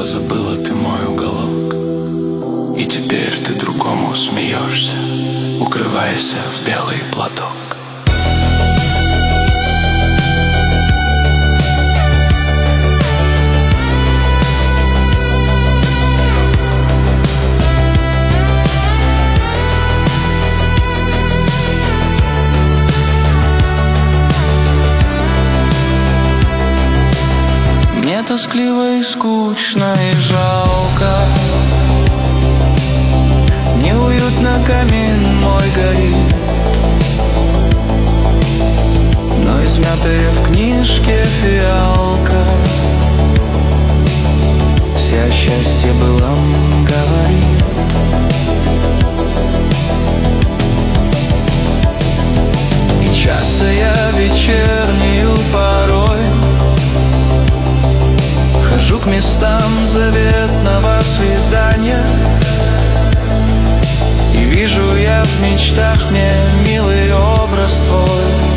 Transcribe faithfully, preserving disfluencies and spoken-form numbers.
позабыла ты мой уголок, и теперь ты другому смеешься, укрываясь в белый платок. Мне тоскливо и скучно и жалко, неуютно камин мой горит, но измятая в книжке фиалка все о счастье былом говорит. И часто я вечернюю порой хожу к местам заветного свидания, и вижу я в мечтах мне милый образ твой.